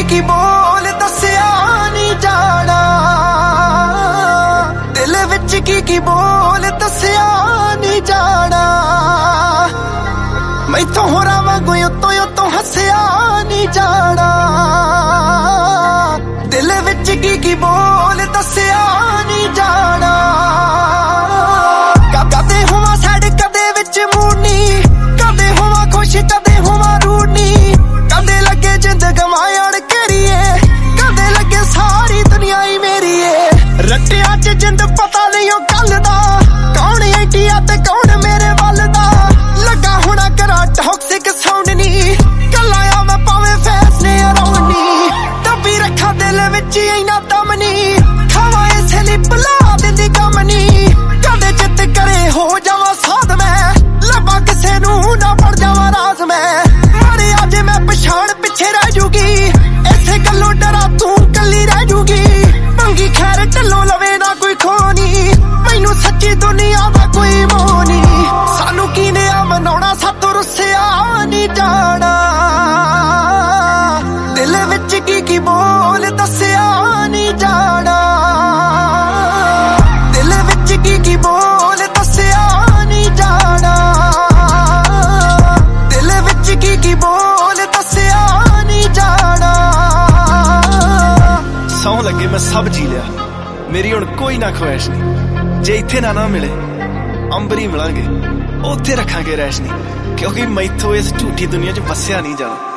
ਕੀ ਬੋਲ ਦੱਸਿਆ ਨਹੀਂ ਜਾਣਾ, ਦਿਲ ਵਿੱਚ ਕੀ ਬੋਲ ਦੱਸਿਆ ਨਹੀਂ ਜਾਣਾ। ਮੈਥੋਂ ਹੋਰਾਂ ਵਾਂਗੂ ਉੱਤੋਂ ਹੱਸਿਆ ਨਹੀਂ ਜਾਣਾ, ਦਿਲ ਵਿੱਚ ਕੀ ਬੋਲ ਦੱਸਿਆ ਨਹੀਂ ਜਾਣਾ। ਕਦੇ ਹੋਵਾਂ ਸੈਡ ਕਦੇ ਵਿੱਚ ਮੂਨੀ, ਕਦੇ ਹੋਵਾਂ ਖੁਸ਼ ਕਦੇ ਹੋਵਾਂ ਰੂਨੀ, ਕਦੇ ਲੱਗੇ ਜਿੰਦ ਗਵਾਇਣ ਕਰੀਏ, ਕਦੇ ਲੱਗੇ ਸਾਰੀ ਦੁਨੀਆ ਹੀ ਮੇਰੀ ਏ। ਰੱਟਿਆਂ 'ਚ ਜਿੰਦ ਪਤਾ ਨਹੀਂ ਉਹ ਗੱਲ ਦਾ, ਕੌਣ ਇੰਡੀਆ ਤੇ ਕੌਣ ਮੇਰੇ ਵੱਲ ਦਾ। ਲੱਗਾ ਹੋਣਾ ਕਰਾਂ ਟੌਕਸਿਕ ਸਾਊਂਡ ਨੀ, ਕੱਲਾ ਆ ਮੈਂ ਭਾਵੇਂ ਫੈਸਲੇ ਅਰਾਊਂਡ ਨੀ। ਦੱਬੀ ਰੱਖਾਂ ਦਿਲ ਵਿੱਚ ਇੰਨਾ ਦਮ ਨੀ, ਖਾਵਾਂ ਇਸੇ ਲਈ ਬੁਲਾ ਦਿੰਦੀ ਕੰਮ ਨੀ। ਕਦੇ ਚਿੱਤ ਕਰੇ ਹੋ ਜਾਵਾਂ ਸਾਧ ਮੈਂ, ਲੱਭਾਂ ਕਿਸੇ ਨੂੰ ਨਾ ਪੜ ਜਾਵਾਂ ਰਾਜ਼ ਮੈਂ। ਮਰਿਆ ਜੇ ਮੈਂ ਪਛਾਣ ਪਿੱਛੇ ਰਹਿ ਜੂਗੀ, ਇਸੇ ਗੱਲੋਂ ਡਰਾ ਤੂੰ ਕੱਲੀ ਰਹਿ ਜੂਗੀ। ਮੰਗੀ ਖੈਰ ਢੱਲੋਂ ਲਵੇ ਨਾ ਕੋਈ ਖੋਨੀ, ਮੈਨੂੰ ਸੱਚੀ ਦੁਨੀਆ ਦਾ ਕੋਈ ਮੋਹ ਨੀ। ਸਾਨੂੰ ਕੀਨੇ ਆ ਮਨਾਉਣਾ ਸਾਤੋਂ ਰੁੱਸਿਆ ਨਹੀਂ ਜਾਣਾ, ਦਿਲ ਵਿੱਚ ਕੀ ਬੋਲ ਦੱਸਿਆ ਨਹੀਂ ਜਾਣਾ, ਦਿਲ ਵਿੱਚ ਕੀ ਬੋਲ ਦੱਸਿਆ ਨਹੀਂ ਜਾਣਾ, ਦਿਲ ਵਿੱਚ ਕੀ ਬੋਲ ਦੱਸਿਆ ਨਹੀਂ ਜਾਣਾ। ਸੌਂ ਲੱਗੇ ਮੈਂ ਸਭ ਜੀ ਲਿਆ, ਮੇਰੀ ਹੁਣ ਕੋਈ ਨਾ ਖੁਆਇਸ਼ ਨਹੀਂ। ਜੇ ਇੱਥੇ ਨਾ ਮਿਲੇ ਅੰਬਰੀ ਮਿਲਾਂਗੇ, ਉੱਥੇ ਰੱਖਾਂਗੇ ਰੈਸ਼ ਨਹੀਂ, ਕਿਉਂਕਿ ਮੈਥੋਂ ਇਸ ਝੂਠੀ ਦੁਨੀਆ 'ਚ ਵਸਿਆ ਨਹੀਂ ਜਾਣਾ।